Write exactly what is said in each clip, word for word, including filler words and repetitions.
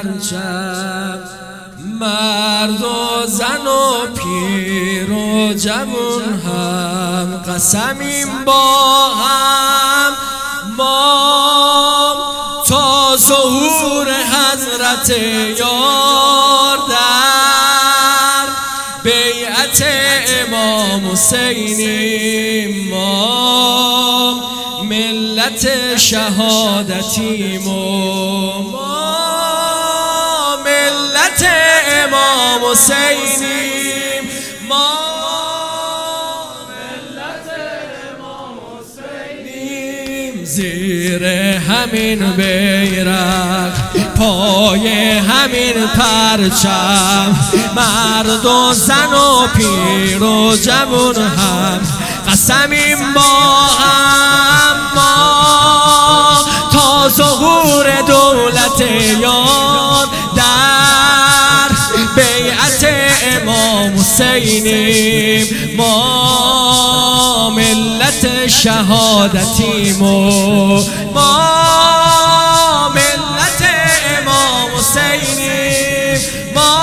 پرچم، مرد و زن و پیر و جوون هم قسمیم با هم ما تا ظهور حضرت یار در بیعت امام حسینیم ما ملت شهادتیم و ما ملت امام حسینیم ما ملت امام حسینیم زیر همین بیرق پای همین پرچم مرد و زن و پیر و جوون هم قسمیم با هم ما تا ظهور دولت یار در بیعت امام حسینیم ما ملت شهادتیم و ما ملت امام حسینیم ما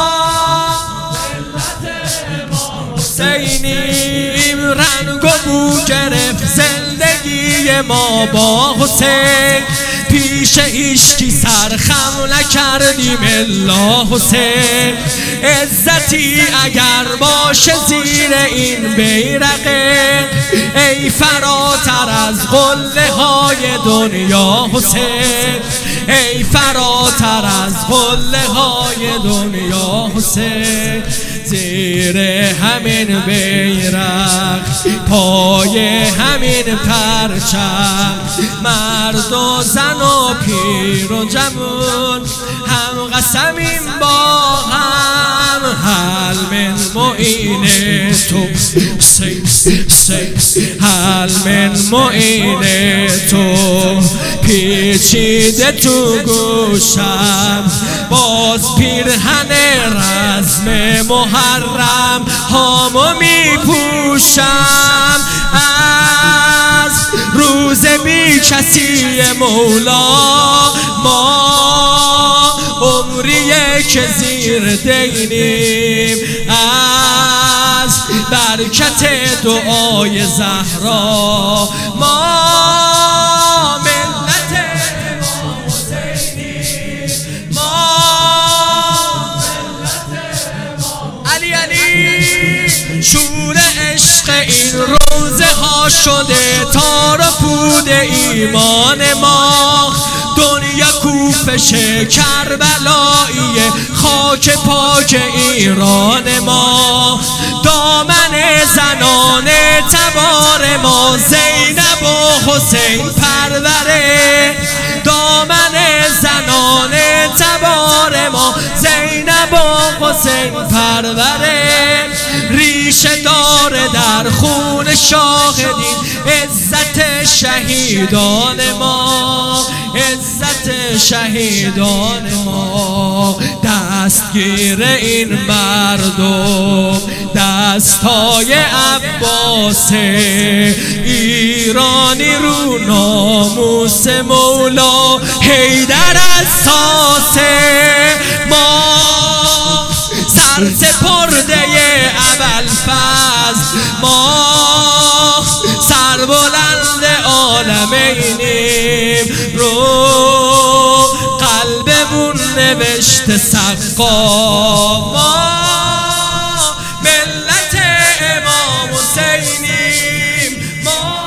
ملت امام حسینیم رنگ و بو گرفت زندگی ما با حسین پیش هیچکی سرخم نکردیم الا حسین عزتی اگر باشه زیر این بیرقه ای فراتر از قله های دنیا حسین ای فراتر از قله های دنیا حسین زیر همین بیرق پای همین پرچم مرد و زن و پیر و جوون هم قسمیم با هم هل من معین تو سی سی هل من معین تو پیچیده تو گوشم باز پیرهن رزم محرم هامو می پوشم از روز بی کسی مولا ما عمریه که زیر دینیم از برکت دعای زهرا ما ملت امام حسینیم ما ملت امام علی علی شور عشق این روزه ها شده تار و پود ایمان ما دنیا کوفش کربلایی خاک پاک ایران ما دامن زنان تبار ما زینب و حسین پروره دامن زنان تبار ما زینب و حسین پروره ریشه داره در خون شاهدین عزت شهیدان ما عزت شهیدان ما دستگیر این مردم دستای عباس ایرانی رو ناموس مولا حیدر اساسه ما سرسپرده ابوالفضل ما سربلند عالمینیم رو قلبمون نوشته سقا ما ملت امام حسینیم ما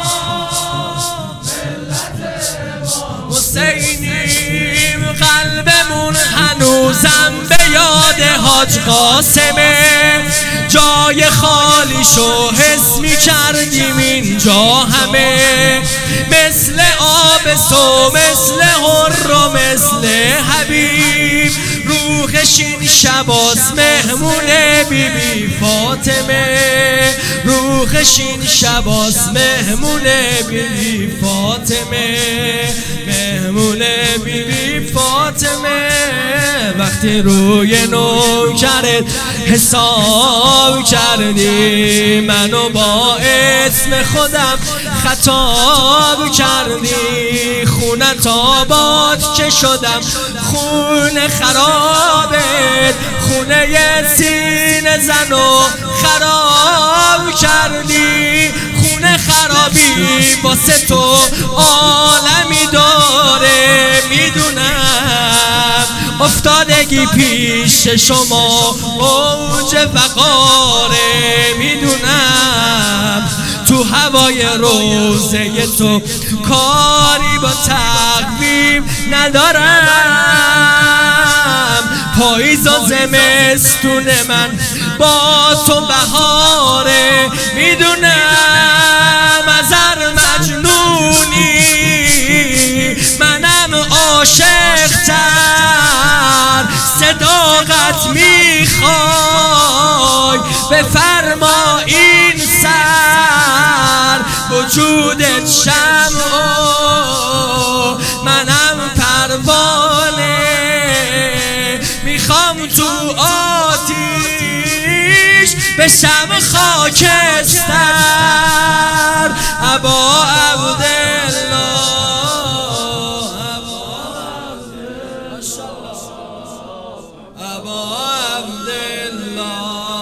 ملت امام حسینیم قلبمون هنوزم به یاد حاج قاسمه جای خالیشو حس می کردیم اینجا همه مثل آب سو مثل هر و مثل حبیب روحش این شباز مهمون بی بی فاطمه روحش این شباز مهمون بی بی فاطمه مهمون بی بی فاطمه وقتی روی نوکرت حساب کردی منو با اسم خودم خطاب کردی، خونت آباد که شدم خونه خرابت، خونه سینه زن و خراب کردی، خونه خرابی واسه تو عالمی داره. میدونم افتادگی پیش شما اوج وقاره، میدونم تو هوای روزه تو کاری با تقویم ندارم. پاییز و زمستون من با تو بهاره، میدونم ازر مجنونی منم عاشق تر، صداقت میخوای بفرما این سر، وجودت شمع و منم پروانه، میخوام تو آتیش بشم خاکستر. ابا عبدالله ابا عبدالله،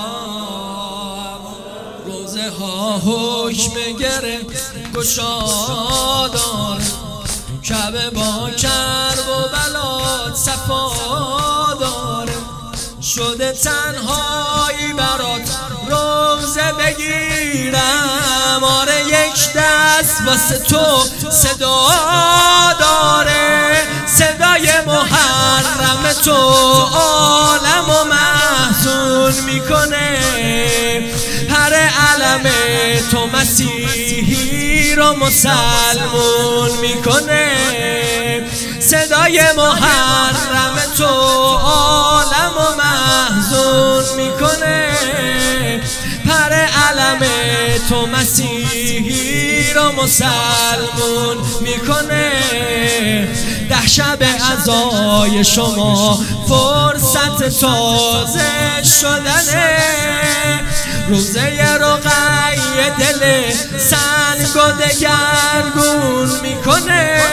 روزه ها حکم گره گشادار، کعبه با کرب و بلاد صفا داره، شده تنهایی برات روزه بگیرم. آره یک دست واسه تو صدا داره، صدای محرم تو عالم و محزون میکنه، هر علم تو مسیحی رو مسلمون میکنه، صدای محرم تو عالم و محزون میکنه، پر علم تو مسیحی رو مسلمون میکنه. ده شب عزای شما فرصت تازه شدنه، روزه رقیه دل سنگ و دگرگون میکنه.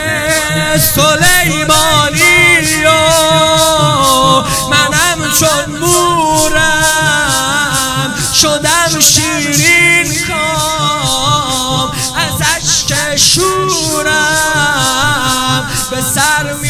سلیمانی و منم چون مورم شدم شیرین کام، از اشک شورم به سر می